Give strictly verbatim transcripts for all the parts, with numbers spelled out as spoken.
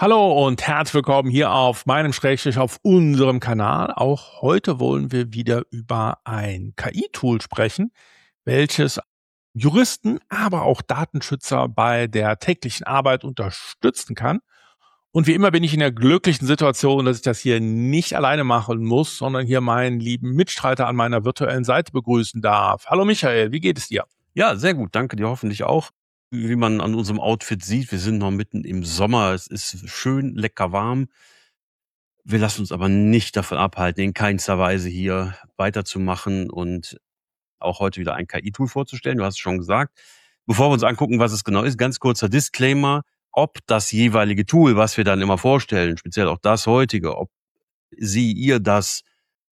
Hallo und herzlich willkommen hier auf meinem Schrägstrich auf unserem Kanal. Auch heute wollen wir wieder über ein K I-Tool sprechen, welches Juristen, aber auch Datenschützer bei der täglichen Arbeit unterstützen kann. Und wie immer bin ich in der glücklichen Situation, dass ich das hier nicht alleine machen muss, sondern hier meinen lieben Mitstreiter an meiner virtuellen Seite begrüßen darf. Hallo Michael, wie geht es dir? Ja, sehr gut, danke dir hoffentlich auch. Wie man an unserem Outfit sieht, wir sind noch mitten im Sommer, es ist schön lecker warm. Wir lassen uns aber nicht davon abhalten, in keinster Weise hier weiterzumachen und auch heute wieder ein K I-Tool vorzustellen. Du hast es schon gesagt. Bevor wir uns angucken, was es genau ist, ganz kurzer Disclaimer, ob das jeweilige Tool, was wir dann immer vorstellen, speziell auch das heutige, ob Sie, ihr das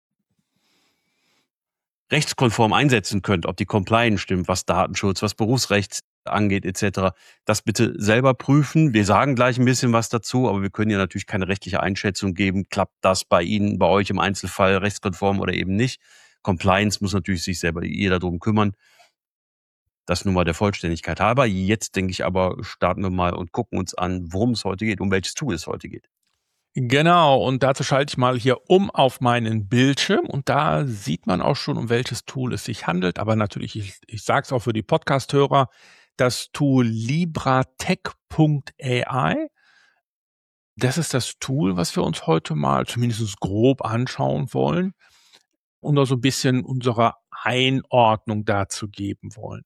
rechtskonform einsetzen könnt, ob die Compliance stimmt, was Datenschutz, was Berufsrecht angeht et cetera. Das bitte selber prüfen. Wir sagen gleich ein bisschen was dazu, aber wir können ja natürlich keine rechtliche Einschätzung geben. Klappt das bei Ihnen, bei euch im Einzelfall rechtskonform oder eben nicht? Compliance muss natürlich sich selber jeder drum kümmern. Das nur mal der Vollständigkeit halber. Jetzt denke ich aber, starten wir mal und gucken uns an, worum es heute geht, um welches Tool es heute geht. Genau, und dazu schalte ich mal hier um auf meinen Bildschirm und da sieht man auch schon, um welches Tool es sich handelt. Aber natürlich, ich, ich sage es auch für die Podcast-Hörer, das Tool libratech punkt A I. Das ist das Tool, was wir uns heute mal zumindest grob anschauen wollen und auch so ein bisschen unsere Einordnung dazu geben wollen.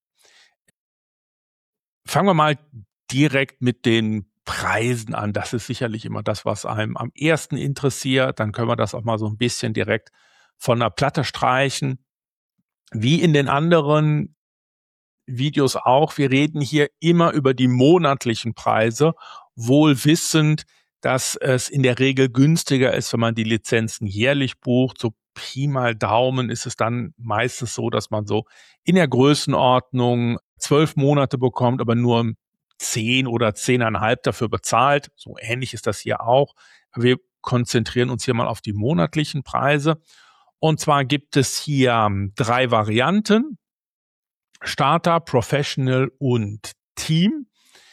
Fangen wir mal direkt mit den Preisen an. Das ist sicherlich immer das, was einem am ersten interessiert. Dann können wir das auch mal so ein bisschen direkt von der Platte streichen. Wie in den anderen Videos auch. Wir reden hier immer über die monatlichen Preise, wohl wissend, dass es in der Regel günstiger ist, wenn man die Lizenzen jährlich bucht. So Pi mal Daumen ist es dann meistens so, dass man so in der Größenordnung zwölf Monate bekommt, aber nur zehn oder zehneinhalb dafür bezahlt. So ähnlich ist das hier auch. Wir konzentrieren uns hier mal auf die monatlichen Preise. Und zwar gibt es hier drei Varianten: Starter, Professional und Team.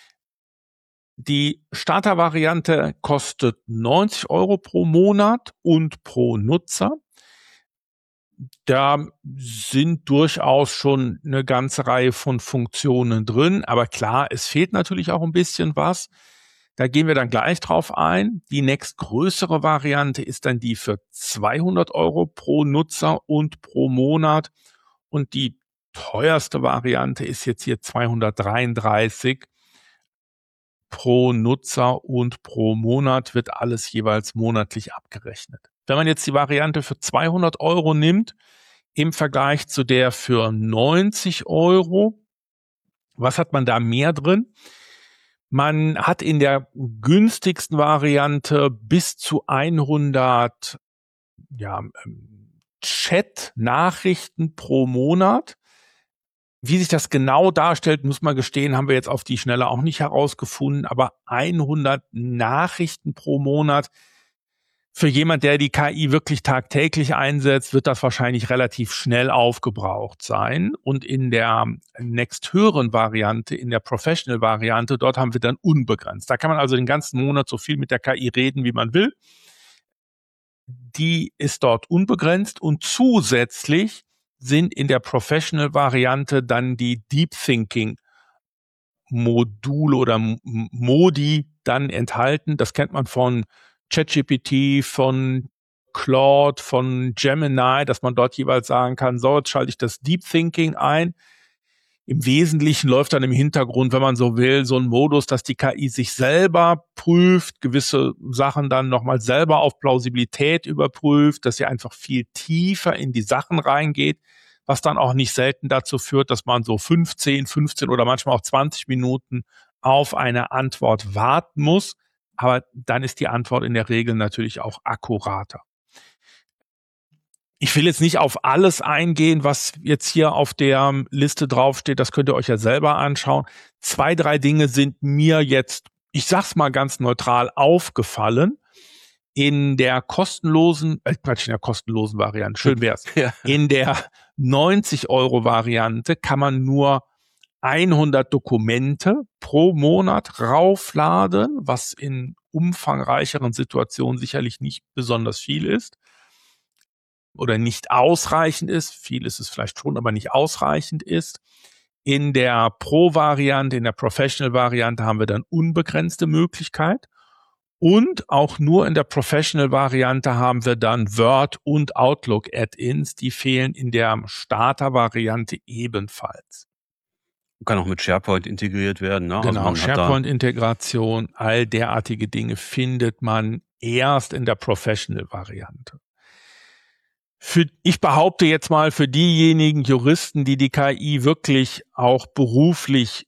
Die Starter-Variante kostet neunzig Euro pro Monat und pro Nutzer. Da sind durchaus schon eine ganze Reihe von Funktionen drin, aber klar, es fehlt natürlich auch ein bisschen was. Da gehen wir dann gleich drauf ein. Die nächstgrößere Variante ist dann die für zweihundert Euro pro Nutzer und pro Monat. Und die teuerste Variante ist jetzt hier zweihundertdreiunddreißig pro Nutzer und pro Monat, wird alles jeweils monatlich abgerechnet. Wenn man jetzt die Variante für zweihundert Euro nimmt, im Vergleich zu der für neunzig Euro, was hat man da mehr drin? Man hat in der günstigsten Variante bis zu hundert ja, Chat-Nachrichten pro Monat. Wie sich das genau darstellt, muss man gestehen, haben wir jetzt auf die Schnelle auch nicht herausgefunden, aber hundert Nachrichten pro Monat. Für jemand, der die K I wirklich tagtäglich einsetzt, wird das wahrscheinlich relativ schnell aufgebraucht sein. Und in der nächsthöheren Variante, in der Professional-Variante, dort haben wir dann unbegrenzt. Da kann man also den ganzen Monat so viel mit der K I reden, wie man will. Die ist dort unbegrenzt und zusätzlich sind in der Professional-Variante dann die Deep Thinking-Module oder Modi dann enthalten. Das kennt man von ChatGPT, von Claude, von Gemini, dass man dort jeweils sagen kann, so, jetzt schalte ich das Deep Thinking ein. Im Wesentlichen läuft dann im Hintergrund, wenn man so will, so ein Modus, dass die K I sich selber prüft, gewisse Sachen dann nochmal selber auf Plausibilität überprüft, dass sie einfach viel tiefer in die Sachen reingeht, was dann auch nicht selten dazu führt, dass man so fünfzehn, fünfzehn oder manchmal auch zwanzig Minuten auf eine Antwort warten muss. Aber dann ist die Antwort in der Regel natürlich auch akkurater. Ich will jetzt nicht auf alles eingehen, was jetzt hier auf der Liste draufsteht. Das könnt ihr euch ja selber anschauen. Zwei, drei Dinge sind mir jetzt, ich sag's mal ganz neutral, aufgefallen. In der kostenlosen, äh, Quatsch, in der kostenlosen Variante, schön wär's. Ja. In der neunzig Euro Variante kann man nur hundert Dokumente pro Monat raufladen, was in umfangreicheren Situationen sicherlich nicht besonders viel ist oder nicht ausreichend ist. Viel ist es vielleicht schon, aber nicht ausreichend ist. In der Pro-Variante, in der Professional-Variante haben wir dann unbegrenzte Möglichkeit. Und auch nur in der Professional-Variante haben wir dann Word- und Outlook-Add-ins. Die fehlen in der Starter-Variante ebenfalls. Kann auch mit SharePoint integriert werden. Ne? Genau, also SharePoint-Integration, all derartige Dinge findet man erst in der Professional-Variante. Für, ich behaupte jetzt mal, für diejenigen Juristen, die die K I wirklich auch beruflich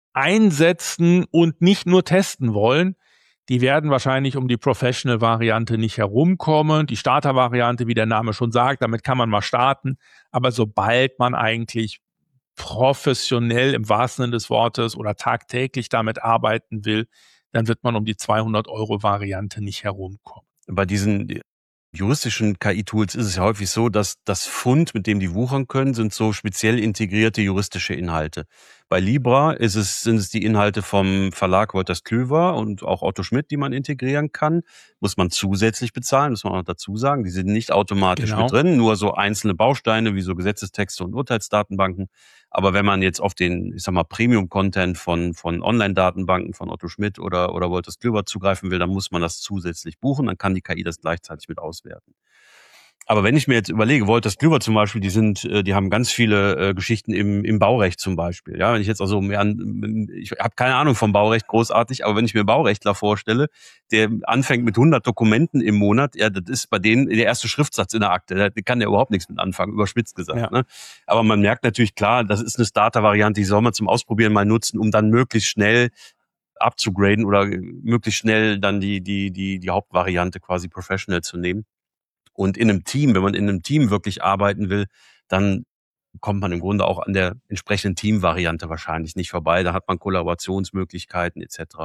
einsetzen und nicht nur testen wollen, die werden wahrscheinlich um die Professional-Variante nicht herumkommen. Die Starter-Variante, wie der Name schon sagt, damit kann man mal starten. Aber sobald man eigentlich professionell im wahrsten Sinne des Wortes oder tagtäglich damit arbeiten will, dann wird man um die zweihundert Euro Variante nicht herumkommen. Bei diesen juristischen K I-Tools ist es ja häufig so, dass das Fund, mit dem die wuchern können, sind so speziell integrierte juristische Inhalte. Bei Libra ist es, sind es die Inhalte vom Verlag Wolters Kluwer und auch Otto Schmidt, die man integrieren kann. Muss man zusätzlich bezahlen, muss man auch dazu sagen. Die sind nicht automatisch Genau. mit drin, nur so einzelne Bausteine wie so Gesetzestexte und Urteilsdatenbanken. Aber wenn man jetzt auf den, ich sag mal, Premium-Content von, von Online-Datenbanken von Otto Schmidt oder, oder Wolters Kluwer zugreifen will, dann muss man das zusätzlich buchen, dann kann die K I das gleichzeitig mit auswerten. Aber wenn ich mir jetzt überlege, Wolters Kluwer zum Beispiel, die sind, die haben ganz viele äh, Geschichten im, im Baurecht zum Beispiel. Ja, wenn ich jetzt also mehr an, ich habe keine Ahnung vom Baurecht großartig, aber wenn ich mir Baurechtler vorstelle, der anfängt mit hundert Dokumenten im Monat, ja, das ist bei denen der erste Schriftsatz in der Akte, da kann der überhaupt nichts mit anfangen, überspitzt gesagt. Ja. Ne? Aber man merkt natürlich klar, das ist eine Starter-Variante, die soll man zum Ausprobieren mal nutzen, um dann möglichst schnell abzugraden oder möglichst schnell dann die die die die Hauptvariante quasi Professional zu nehmen. Und in einem Team, wenn man in einem Team wirklich arbeiten will, dann kommt man im Grunde auch an der entsprechenden Teamvariante wahrscheinlich nicht vorbei. Da hat man Kollaborationsmöglichkeiten et cetera.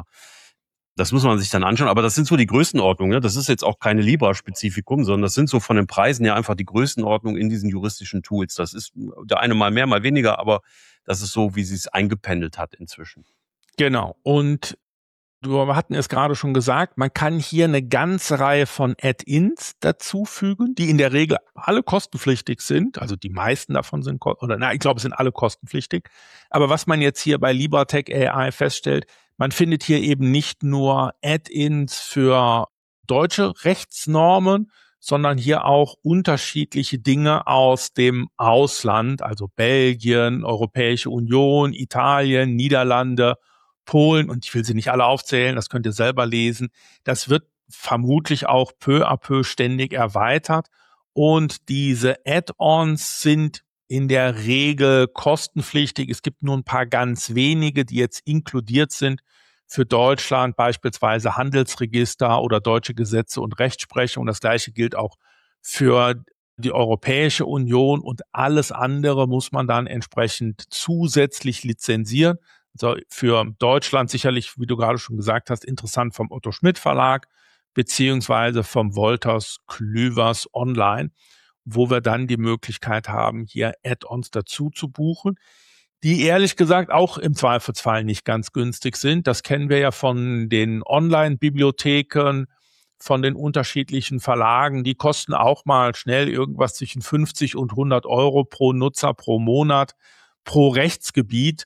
Das muss man sich dann anschauen. Aber das sind so die Größenordnungen. Ne? Das ist jetzt auch keine Libra-Spezifikum, sondern das sind so von den Preisen her einfach die Größenordnung in diesen juristischen Tools. Das ist der eine mal mehr, mal weniger, aber das ist so, wie sie es eingependelt hat inzwischen. Genau. Und wir hatten es gerade schon gesagt, man kann hier eine ganze Reihe von Add-ins dazufügen, die in der Regel alle kostenpflichtig sind. Also die meisten davon sind, oder na, ich glaube, es sind alle kostenpflichtig. Aber was man jetzt hier bei LibraTech A I feststellt, man findet hier eben nicht nur Add-ins für deutsche Rechtsnormen, sondern hier auch unterschiedliche Dinge aus dem Ausland, also Belgien, Europäische Union, Italien, Niederlande, Polen, und ich will sie nicht alle aufzählen, das könnt ihr selber lesen. Das wird vermutlich auch peu à peu ständig erweitert. Und diese Add-ons sind in der Regel kostenpflichtig. Es gibt nur ein paar ganz wenige, die jetzt inkludiert sind. Für Deutschland beispielsweise Handelsregister oder deutsche Gesetze und Rechtsprechung. Das Gleiche gilt auch für die Europäische Union, und alles andere muss man dann entsprechend zusätzlich lizenzieren. Also für Deutschland sicherlich, wie du gerade schon gesagt hast, interessant vom Otto Schmidt Verlag beziehungsweise vom Wolters Kluwers Online, wo wir dann die Möglichkeit haben, hier Add-ons dazu zu buchen, die ehrlich gesagt auch im Zweifelsfall nicht ganz günstig sind. Das kennen wir ja von den Online-Bibliotheken, von den unterschiedlichen Verlagen. Die kosten auch mal schnell irgendwas zwischen fünfzig und hundert Euro pro Nutzer, pro Monat, pro Rechtsgebiet.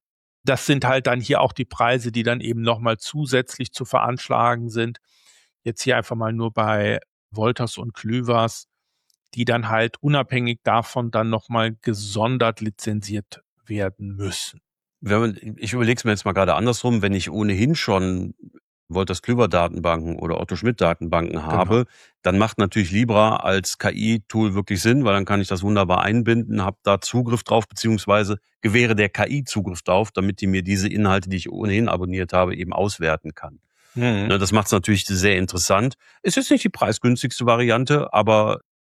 Das sind halt dann hier auch die Preise, die dann eben nochmal zusätzlich zu veranschlagen sind. Jetzt hier einfach mal nur bei Wolters und Kluwers, die dann halt unabhängig davon dann nochmal gesondert lizenziert werden müssen. Wenn man, ich überlege es mir jetzt mal gerade andersrum, wenn ich ohnehin schon Wolters Kluwer Datenbanken oder Otto Schmidt Datenbanken habe, genau, dann macht natürlich Libra als K I-Tool wirklich Sinn, weil dann kann ich das wunderbar einbinden, habe da Zugriff drauf, beziehungsweise gewähre der K I Zugriff drauf, damit die mir diese Inhalte, die ich ohnehin abonniert habe, eben auswerten kann. Mhm. Das macht es natürlich sehr interessant. Es ist nicht die preisgünstigste Variante, aber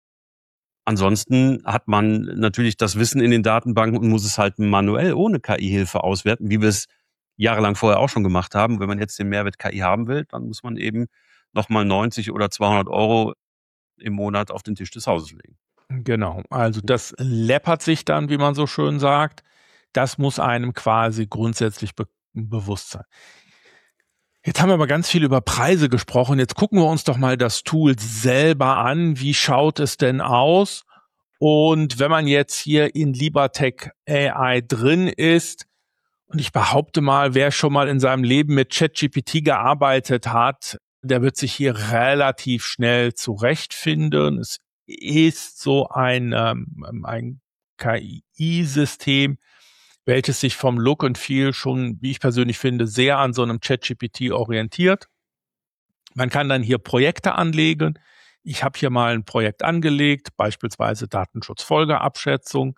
ansonsten hat man natürlich das Wissen in den Datenbanken und muss es halt manuell ohne K I-Hilfe auswerten, wie wir es jahrelang vorher auch schon gemacht haben. Wenn man jetzt den Mehrwert K I haben will, dann muss man eben nochmal neunzig oder zweihundert Euro im Monat auf den Tisch des Hauses legen. Genau, also das läppert sich dann, wie man so schön sagt. Das muss einem quasi grundsätzlich be- bewusst sein. Jetzt haben wir aber ganz viel über Preise gesprochen. Jetzt gucken wir uns doch mal das Tool selber an. Wie schaut es denn aus? Und wenn man jetzt hier in LibreTech A I drin ist, und ich behaupte mal, wer schon mal in seinem Leben mit ChatGPT gearbeitet hat, der wird sich hier relativ schnell zurechtfinden. Es ist so ein, ähm, ein K I-System, welches sich vom Look and Feel schon, wie ich persönlich finde, sehr an so einem ChatGPT orientiert. Man kann dann hier Projekte anlegen. Ich habe hier mal ein Projekt angelegt, beispielsweise Datenschutzfolgeabschätzung.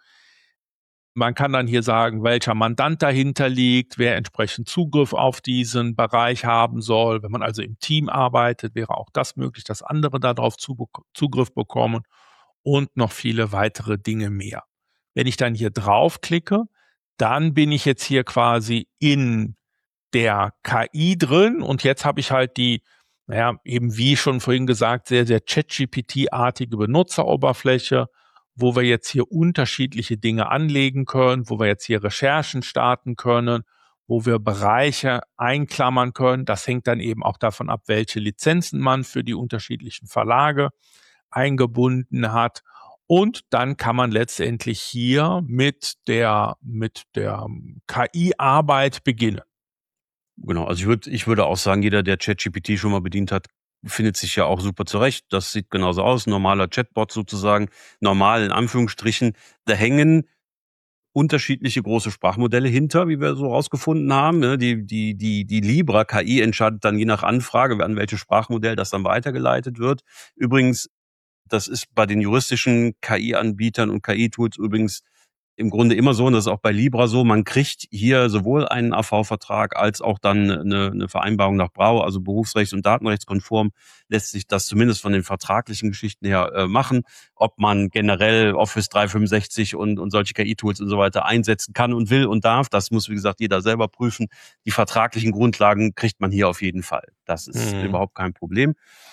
Man kann dann hier sagen, welcher Mandant dahinter liegt, wer entsprechend Zugriff auf diesen Bereich haben soll. Wenn man also im Team arbeitet, wäre auch das möglich, dass andere darauf Zugriff bekommen und noch viele weitere Dinge mehr. Wenn ich dann hier draufklicke, dann bin ich jetzt hier quasi in der K I drin und jetzt habe ich halt die, naja, eben wie schon vorhin gesagt, sehr, sehr ChatGPT-artige Benutzeroberfläche, wo wir jetzt hier unterschiedliche Dinge anlegen können, wo wir jetzt hier Recherchen starten können, wo wir Bereiche einklammern können. Das hängt dann eben auch davon ab, welche Lizenzen man für die unterschiedlichen Verlage eingebunden hat. Und dann kann man letztendlich hier mit der, mit der K I-Arbeit beginnen. Genau, also ich würde ich würde auch sagen, jeder, der ChatGPT schon mal bedient hat, findet sich ja auch super zurecht. Das sieht genauso aus, normaler Chatbot sozusagen, normal in Anführungsstrichen. Da hängen unterschiedliche große Sprachmodelle hinter, wie wir so rausgefunden haben. Ne? Die, die, die, die Libra K I entscheidet dann je nach Anfrage, an welches Sprachmodell das dann weitergeleitet wird. Übrigens, das ist bei den juristischen K I-Anbietern und K I-Tools übrigens im Grunde immer so, und das ist auch bei Libra so, man kriegt hier sowohl einen A V-Vertrag als auch dann eine, eine Vereinbarung nach Brau, also berufsrechts- und datenrechtskonform lässt sich das zumindest von den vertraglichen Geschichten her äh, machen. Ob man generell Office dreihundertfünfundsechzig und, und solche K I-Tools und so weiter einsetzen kann und will und darf, das muss, wie gesagt, jeder selber prüfen. Die vertraglichen Grundlagen kriegt man hier auf jeden Fall. Das ist Mhm. überhaupt kein Problem.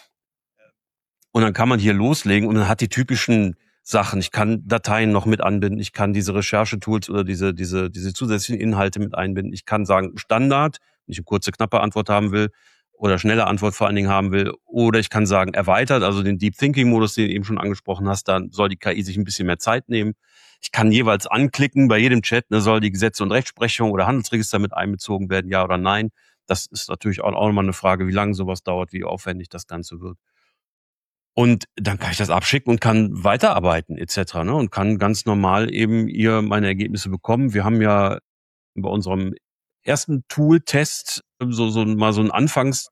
Und dann kann man hier loslegen und man hat die typischen Sachen. Ich kann Dateien noch mit anbinden. Ich kann diese Recherchetools oder diese, diese, diese zusätzlichen Inhalte mit einbinden. Ich kann sagen Standard, wenn ich eine kurze, knappe Antwort haben will oder schnelle Antwort vor allen Dingen haben will. Oder ich kann sagen erweitert, also den Deep Thinking Modus, den du eben schon angesprochen hast, dann soll die K I sich ein bisschen mehr Zeit nehmen. Ich kann jeweils anklicken bei jedem Chat, ne, soll die Gesetze und Rechtsprechung oder Handelsregister mit einbezogen werden, ja oder nein. Das ist natürlich auch, auch nochmal eine Frage, wie lange sowas dauert, wie aufwendig das Ganze wird. Und dann kann ich das abschicken und kann weiterarbeiten et cetera. Ne? Und kann ganz normal eben ihr meine Ergebnisse bekommen. Wir haben ja bei unserem ersten Tool-Test so, so mal so ein Anfangs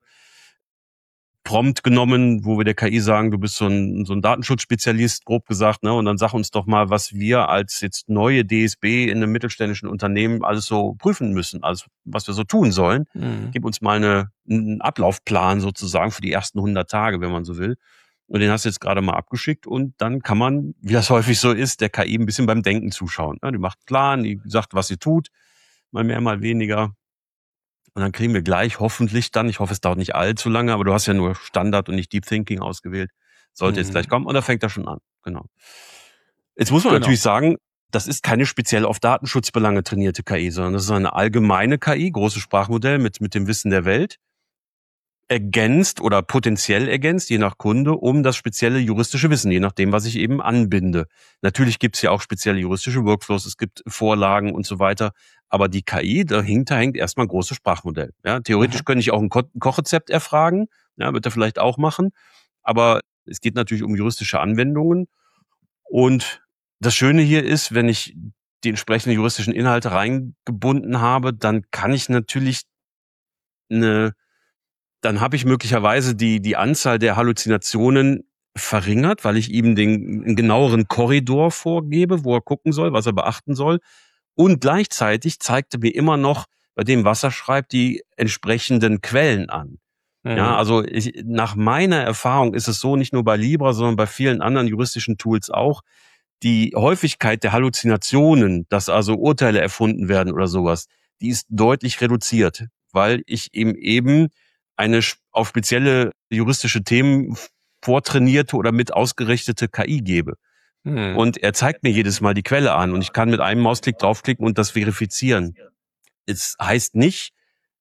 Prompt genommen, wo wir der K I sagen, du bist so ein, so ein Datenschutzspezialist, grob gesagt, ne? Und dann sag uns doch mal, was wir als jetzt neue D S B in einem mittelständischen Unternehmen alles so prüfen müssen, also was wir so tun sollen. Mhm. Gib uns mal eine, einen Ablaufplan sozusagen für die ersten hundert Tage, wenn man so will. Und den hast du jetzt gerade mal abgeschickt und dann kann man, wie das häufig so ist, der K I ein bisschen beim Denken zuschauen. Ne? Die macht einen Plan, die sagt, was sie tut, mal mehr, mal weniger. Und dann kriegen wir gleich hoffentlich dann, ich hoffe, es dauert nicht allzu lange, aber du hast ja nur Standard und nicht Deep Thinking ausgewählt. Sollte jetzt Mhm. gleich kommen und da fängt er schon an. Genau. Jetzt muss man Genau. natürlich sagen, das ist keine speziell auf Datenschutzbelange trainierte K I, sondern das ist eine allgemeine K I, großes Sprachmodell mit, mit dem Wissen der Welt, ergänzt oder potenziell ergänzt, je nach Kunde, um das spezielle juristische Wissen, je nachdem, was ich eben anbinde. Natürlich gibt es ja auch spezielle juristische Workflows, es gibt Vorlagen und so weiter, aber die K I, dahinter hängt erstmal ein großes Sprachmodell. Ja, theoretisch Mhm. könnte ich auch ein Ko- Kochrezept erfragen, ja, wird er vielleicht auch machen, aber es geht natürlich um juristische Anwendungen und das Schöne hier ist, wenn ich die entsprechenden juristischen Inhalte reingebunden habe, dann kann ich natürlich eine dann habe ich möglicherweise die, die Anzahl der Halluzinationen verringert, weil ich ihm den einen genaueren Korridor vorgebe, wo er gucken soll, was er beachten soll. Und gleichzeitig zeigt er mir immer noch bei dem, was er schreibt, die entsprechenden Quellen an. Ja, Mhm. also ich, nach meiner Erfahrung ist es so, nicht nur bei Libra, sondern bei vielen anderen juristischen Tools auch, die Häufigkeit der Halluzinationen, dass also Urteile erfunden werden oder sowas, die ist deutlich reduziert, weil ich ihm eben eine auf spezielle juristische Themen vortrainierte oder mit ausgerichtete K I gebe. Mhm. Und er zeigt mir jedes Mal die Quelle an und ich kann mit einem Mausklick draufklicken und das verifizieren. Es heißt nicht,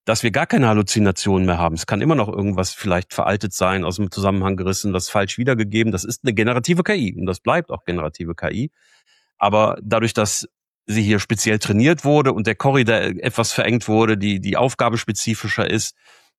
dass wir gar keine Halluzinationen mehr haben. Es kann immer noch irgendwas vielleicht veraltet sein, aus dem Zusammenhang gerissen, was falsch wiedergegeben. Das ist eine generative K I und das bleibt auch generative K I. Aber dadurch, dass sie hier speziell trainiert wurde und der Korridor etwas verengt wurde, die, die Aufgabe spezifischer ist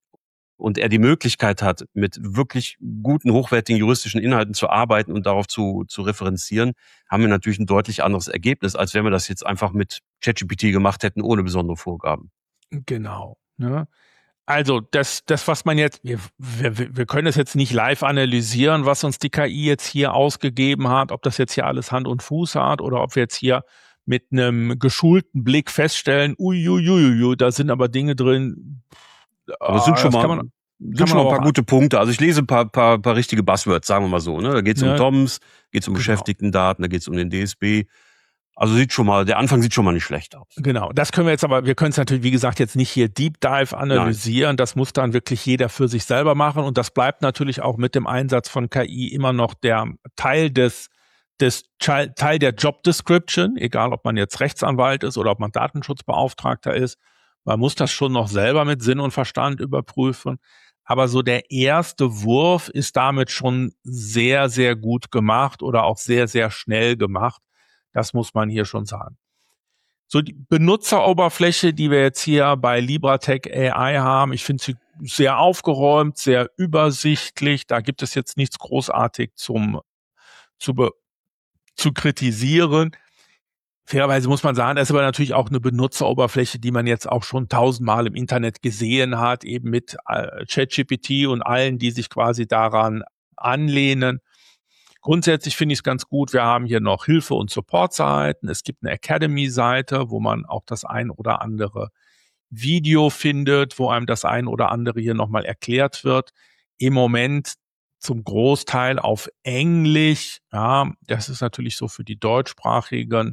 und er die Möglichkeit hat, mit wirklich guten, hochwertigen juristischen Inhalten zu arbeiten und darauf zu, zu referenzieren, haben wir natürlich ein deutlich anderes Ergebnis, als wenn wir das jetzt einfach mit ChatGPT gemacht hätten, ohne besondere Vorgaben. Genau. Ne? Also das, das, was man jetzt, wir, wir, wir können es jetzt nicht live analysieren, was uns die K I jetzt hier ausgegeben hat, ob das jetzt hier alles Hand und Fuß hat oder ob wir jetzt hier mit einem geschulten Blick feststellen, uiuiuiui, da sind aber Dinge drin. Aber es sind schon mal, man, sind schon mal ein paar gute Punkte. Also ich lese ein paar, paar, paar richtige Buzzwords, sagen wir mal so. Ne? Da geht es um ja. T O M S, geht es um genau. Beschäftigtendaten, da geht es um den D S B. Also sieht schon mal, der Anfang sieht schon mal nicht schlecht aus. Genau, das können wir jetzt aber, wir können es natürlich, wie gesagt, jetzt nicht hier Deep Dive analysieren. Nein. Das muss dann wirklich jeder für sich selber machen. Und das bleibt natürlich auch mit dem Einsatz von K I immer noch der Teil des, des Teil der Job Description, egal ob man jetzt Rechtsanwalt ist oder ob man Datenschutzbeauftragter ist. Man muss das schon noch selber mit Sinn und Verstand überprüfen. Aber so der erste Wurf ist damit schon sehr, sehr gut gemacht oder auch sehr, sehr schnell gemacht. Das muss man hier schon sagen. So die Benutzeroberfläche, die wir jetzt hier bei LibraTech A I haben, ich finde sie sehr aufgeräumt, sehr übersichtlich. Da gibt es jetzt nichts großartig zum zu, be, zu kritisieren. Fairerweise muss man sagen, das ist aber natürlich auch eine Benutzeroberfläche, die man jetzt auch schon tausendmal im Internet gesehen hat, eben mit äh, ChatGPT und allen, die sich quasi daran anlehnen. Grundsätzlich finde ich es ganz gut. Wir haben hier noch Hilfe- und Support-Seiten. Es gibt eine Academy-Seite, wo man auch das ein oder andere Video findet, wo einem das ein oder andere hier nochmal erklärt wird. Im Moment zum Großteil auf Englisch. Ja, das ist natürlich so für die deutschsprachigen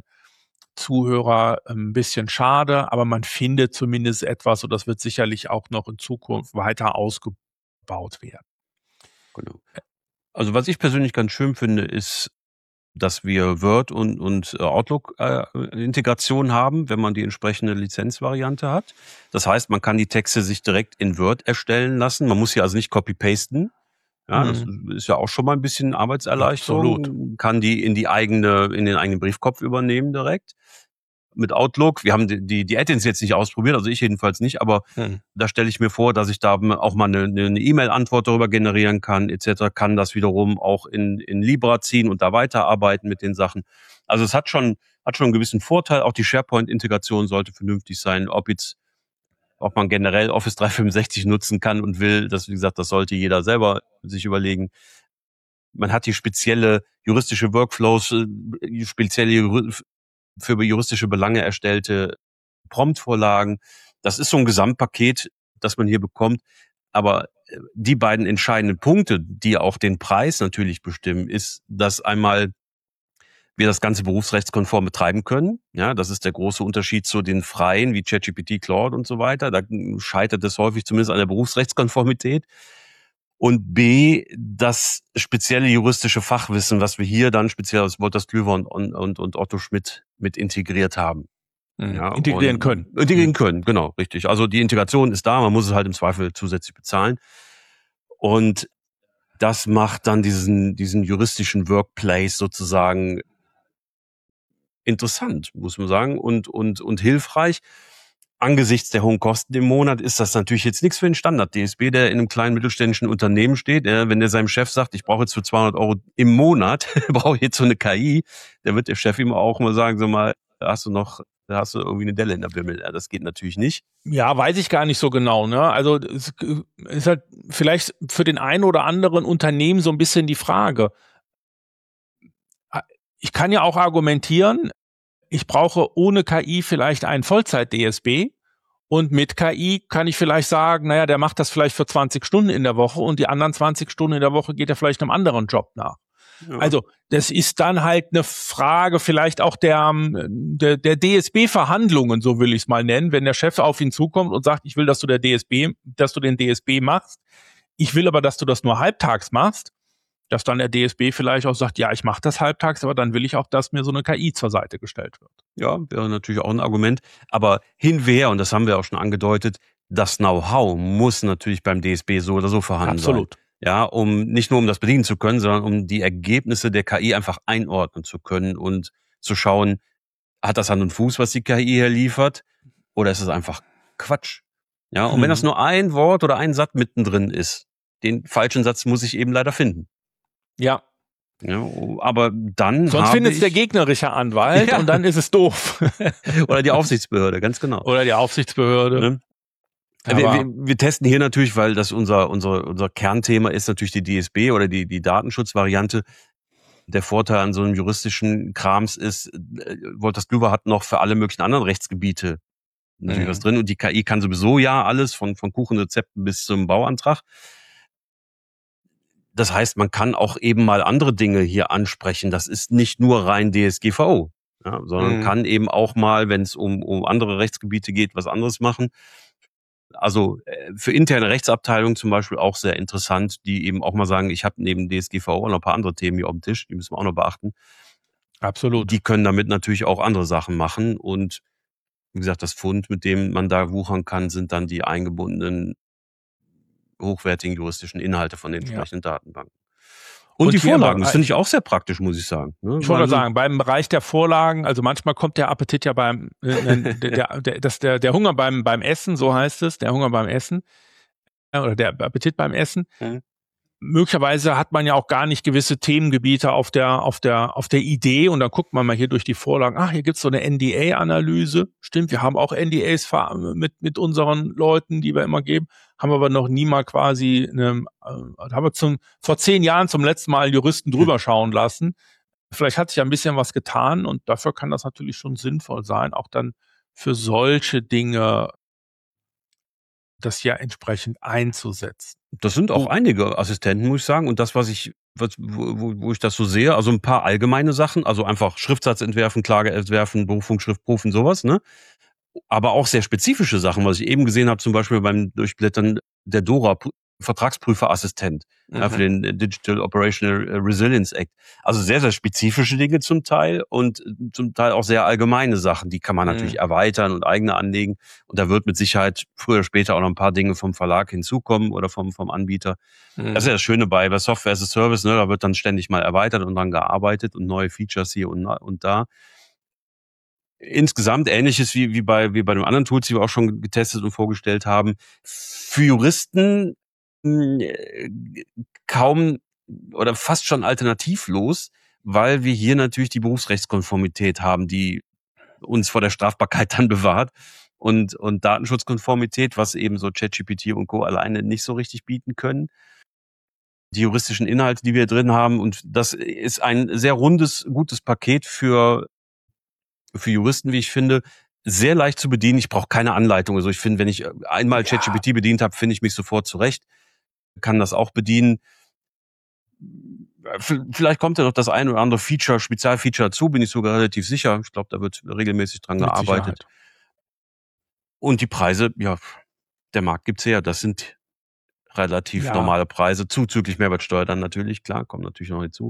Zuhörer ein bisschen schade, aber man findet zumindest etwas und das wird sicherlich auch noch in Zukunft weiter ausgebaut werden. Genau. Also was ich persönlich ganz schön finde, ist, dass wir Word und, und Outlook-Integration äh, haben, wenn man die entsprechende Lizenzvariante hat. Das heißt, man kann die Texte sich direkt in Word erstellen lassen. Man muss sie also nicht copy-pasten. Ja, mhm. Das ist ja auch schon mal ein bisschen Arbeitserleichterung. Absolut. Kann die in die eigene, in den eigenen Briefkopf übernehmen direkt. Mit Outlook, wir haben die, die, die Add-ins jetzt nicht ausprobiert, also ich jedenfalls nicht, aber hm. da stelle ich mir vor, dass ich da auch mal eine, eine E-Mail-Antwort darüber generieren kann, et cetera, kann das wiederum auch in, in Libra ziehen und da weiterarbeiten mit den Sachen. Also es hat schon, hat schon einen gewissen Vorteil, auch die SharePoint-Integration sollte vernünftig sein, ob jetzt, ob man generell Office dreihundertfünfundsechzig nutzen kann und will, das, wie gesagt, das sollte jeder selber sich überlegen. Man hat hier spezielle juristische Workflows, spezielle für juristische Belange erstellte Promptvorlagen. Das ist so ein Gesamtpaket, das man hier bekommt. Aber die beiden entscheidenden Punkte, die auch den Preis natürlich bestimmen, ist, dass einmal wir das Ganze berufsrechtskonform betreiben können. Ja, das ist der große Unterschied zu den freien, wie ChatGPT, Claude und so weiter. Da scheitert es häufig zumindest an der Berufsrechtskonformität. Und B, das spezielle juristische Fachwissen, was wir hier dann speziell aus Wolters Kluwer und, und, und Otto Schmidt mit integriert haben. Mhm. Ja, integrieren können. Integrieren können, genau, richtig. Also die Integration ist da, man muss es halt im Zweifel zusätzlich bezahlen. Und das macht dann diesen, diesen juristischen Workplace sozusagen interessant, muss man sagen, und, und, und hilfreich. Angesichts der hohen Kosten im Monat ist das natürlich jetzt nichts für einen Standard-D S B, der in einem kleinen mittelständischen Unternehmen steht. Ja, wenn der seinem Chef sagt, ich brauche jetzt für zweihundert Euro im Monat, brauche ich jetzt so eine K I, dann wird der Chef ihm auch mal sagen, so mal, hast du noch, hast du irgendwie eine Delle in der Bimmel? Ja, das geht natürlich nicht. Ja, weiß ich gar nicht so genau. Ne? Also es ist halt vielleicht für den einen oder anderen Unternehmen so ein bisschen die Frage. Ich kann ja auch argumentieren, ich brauche ohne K I vielleicht einen Vollzeit-D S B und mit K I kann ich vielleicht sagen, naja, der macht das vielleicht für zwanzig Stunden in der Woche und die anderen zwanzig Stunden in der Woche geht er vielleicht einem anderen Job nach. Ja. Also das ist dann halt eine Frage vielleicht auch der, der, der D S B-Verhandlungen, so will ich es mal nennen, wenn der Chef auf ihn zukommt und sagt, ich will, dass du der D S B, dass du den D S B machst, ich will aber, dass du das nur halbtags machst, dass dann der D S B vielleicht auch sagt, ja, ich mache das halbtags, aber dann will ich auch, dass mir so eine K I zur Seite gestellt wird. Ja, wäre natürlich auch ein Argument. Aber hinwehr, und das haben wir auch schon angedeutet, das Know-how muss natürlich beim D S B so oder so vorhanden Absolut. sein. Ja, um nicht nur um das bedienen zu können, sondern um die Ergebnisse der K I einfach einordnen zu können und zu schauen, hat das Hand und Fuß, was die K I hier liefert, oder ist es einfach Quatsch? Ja, und wenn das Mhm. nur ein Wort oder ein Satz mittendrin ist, den falschen Satz muss ich eben leider finden. Ja. Ja, aber dann Sonst habe findet es der ich gegnerische Anwalt Ja. und dann ist es doof. oder die Aufsichtsbehörde, ganz genau. Oder die Aufsichtsbehörde. Ne? Wir, Aber wir, wir testen hier natürlich, weil das unser, unser, unser Kernthema ist, natürlich die D S B oder die, die Datenschutzvariante. Der Vorteil an so einem juristischen Krams ist, äh, Wolters Kluwer hat noch für alle möglichen anderen Rechtsgebiete natürlich Mhm. was drin und die K I kann sowieso ja alles, von, von Kuchenrezepten bis zum Bauantrag. Das heißt, man kann auch eben mal andere Dinge hier ansprechen. Das ist nicht nur rein D S G V O, ja, sondern Mhm. kann eben auch mal, wenn es um, um andere Rechtsgebiete geht, was anderes machen. Also äh, für interne Rechtsabteilungen zum Beispiel auch sehr interessant, die eben auch mal sagen, ich habe neben D S G V O noch ein paar andere Themen hier auf dem Tisch, die müssen wir auch noch beachten. Absolut. Die können damit natürlich auch andere Sachen machen und wie gesagt, das Fund, mit dem man da wuchern kann, sind dann die eingebundenen hochwertigen juristischen Inhalte von den Ja. entsprechenden Datenbanken. Und, Und die hier im Vorlagen, das Bereich- finde ich auch sehr praktisch, muss ich sagen. Ne? Ich wollte Also, sagen, beim Bereich der Vorlagen, also manchmal kommt der Appetit ja beim, äh, der, der, der, das, der, der Hunger beim, beim Essen, so heißt es, der Hunger beim Essen, äh, oder der Appetit beim Essen. Mhm. Möglicherweise hat man ja auch gar nicht gewisse Themengebiete auf der, auf der, auf der Idee und dann guckt man mal hier durch die Vorlagen, ach, hier gibt's so eine N D A-Analyse. Stimmt, wir haben auch N D As mit, mit unseren Leuten, die wir immer geben, haben aber noch nie mal quasi, eine, äh, haben wir zum, vor zehn Jahren zum letzten Mal Juristen drüber schauen lassen. Vielleicht hat sich ja ein bisschen was getan und dafür kann das natürlich schon sinnvoll sein, auch dann für solche Dinge das ja entsprechend einzusetzen. Das sind auch Gut. einige Assistenten, muss ich sagen. Und das, was ich, was, wo, wo wo ich das so sehe, also ein paar allgemeine Sachen, also einfach Schriftsatz entwerfen, Klage entwerfen, Berufungsschrift prüfen, sowas, ne? Aber auch sehr spezifische Sachen, was ich eben gesehen habe, zum Beispiel beim Durchblättern der DORA, Vertragsprüferassistent, Mhm. ja, für den Digital Operational Resilience Act. Also sehr, sehr spezifische Dinge zum Teil und zum Teil auch sehr allgemeine Sachen. Die kann man Mhm. natürlich erweitern und eigene anlegen. Und da wird mit Sicherheit früher oder später auch noch ein paar Dinge vom Verlag hinzukommen oder vom, vom Anbieter. Mhm. Das ist ja das Schöne bei, bei Software as a Service, ne, da wird dann ständig mal erweitert und dran gearbeitet und neue Features hier und, und da. Insgesamt ähnliches wie, wie bei, wie bei den anderen Tools, die wir auch schon getestet und vorgestellt haben. Für Juristen mh, kaum oder fast schon alternativlos, weil wir hier natürlich die Berufsrechtskonformität haben, die uns vor der Strafbarkeit dann bewahrt. Und, und Datenschutzkonformität, was eben so ChatGPT und Co. alleine nicht so richtig bieten können. Die juristischen Inhalte, die wir drin haben. Und das ist ein sehr rundes, gutes Paket für, für Juristen, wie ich finde. Sehr leicht zu bedienen. Ich brauche keine Anleitung. Also ich finde, wenn ich einmal Ja. ChatGPT bedient habe, finde ich mich sofort zurecht. Kann das auch bedienen. Vielleicht kommt ja noch das ein oder andere Feature, Spezialfeature dazu, bin ich sogar relativ sicher. Ich glaube, da wird regelmäßig dran Mit gearbeitet. Sicherheit. Und die Preise, ja, der Markt gibt's her. Das sind relativ Ja. normale Preise, zuzüglich Mehrwertsteuer dann natürlich, klar, kommt natürlich noch hinzu.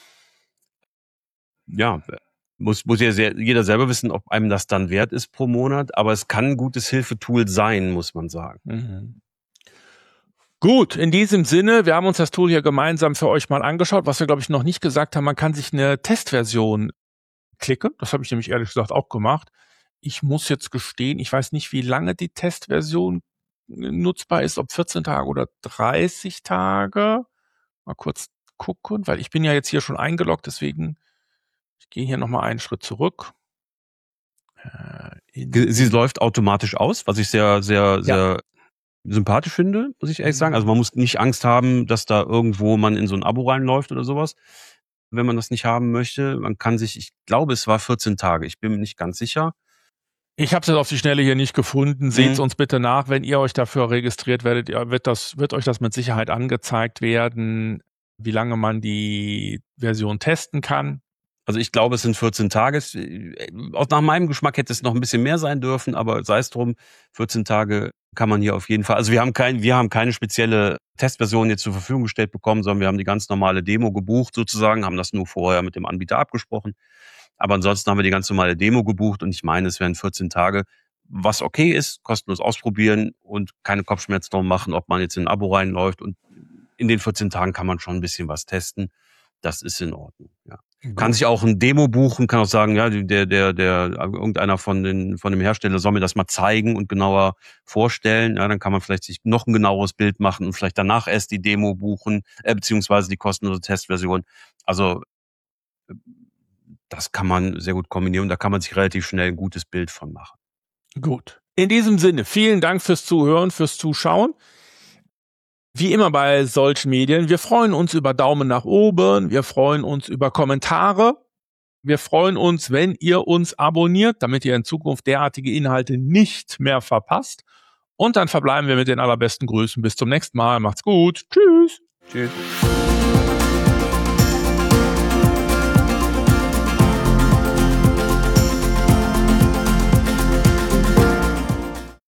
Ja, muss, muss ja sehr, jeder selber wissen, ob einem das dann wert ist pro Monat, aber es kann ein gutes Hilfetool sein, muss man sagen. Mhm. Gut, in diesem Sinne, wir haben uns das Tool hier gemeinsam für euch mal angeschaut. Was wir, glaube ich, noch nicht gesagt haben, man kann sich eine Testversion klicken. Das habe ich nämlich ehrlich gesagt auch gemacht. Ich muss jetzt gestehen, ich weiß nicht, wie lange die Testversion nutzbar ist, ob vierzehn Tage oder dreißig Tage. Mal kurz gucken, weil ich bin ja jetzt hier schon eingeloggt, deswegen ich gehe hier nochmal einen Schritt zurück. Äh, in- Sie läuft automatisch aus, was ich sehr, sehr, sehr sympathisch finde, muss ich ehrlich sagen. Also man muss nicht Angst haben, dass da irgendwo man in so ein Abo reinläuft oder sowas, wenn man das nicht haben möchte. Man kann sich, ich glaube, es war vierzehn Tage, ich bin mir nicht ganz sicher. Ich habe es jetzt auf die Schnelle hier nicht gefunden. Seht Mhm. uns bitte nach, wenn ihr euch dafür registriert werdet, ihr- wird das, wird euch das mit Sicherheit angezeigt werden, wie lange man die Version testen kann. Also ich glaube, es sind vierzehn Tage. Es- Auch nach meinem Geschmack hätte es noch ein bisschen mehr sein dürfen, aber sei es drum, vierzehn Tage kann man hier auf jeden Fall. Also wir haben kein, wir haben keine spezielle Testversion jetzt zur Verfügung gestellt bekommen, sondern wir haben die ganz normale Demo gebucht sozusagen, haben das nur vorher mit dem Anbieter abgesprochen. Aber ansonsten haben wir die ganz normale Demo gebucht und ich meine, es wären vierzehn Tage. was okay ist, kostenlos ausprobieren und keine Kopfschmerzen drum machen, ob man jetzt in ein Abo reinläuft. Und in den vierzehn Tagen kann man schon ein bisschen was testen. Das ist in Ordnung, ja. Gut. Kann sich auch ein Demo buchen, kann auch sagen, ja, der, der, der, irgendeiner von den, von dem Hersteller soll mir das mal zeigen und genauer vorstellen. Ja, dann kann man vielleicht sich noch ein genaueres Bild machen und vielleicht danach erst die Demo buchen, äh, beziehungsweise die kostenlose Testversion. Also, das kann man sehr gut kombinieren und da kann man sich relativ schnell ein gutes Bild von machen. Gut. In diesem Sinne, vielen Dank fürs Zuhören, fürs Zuschauen. Wie immer bei solchen Medien, wir freuen uns über Daumen nach oben, wir freuen uns über Kommentare, wir freuen uns, wenn ihr uns abonniert, damit ihr in Zukunft derartige Inhalte nicht mehr verpasst. Und dann verbleiben wir mit den allerbesten Grüßen. Bis zum nächsten Mal. Macht's gut. Tschüss. Tschüss.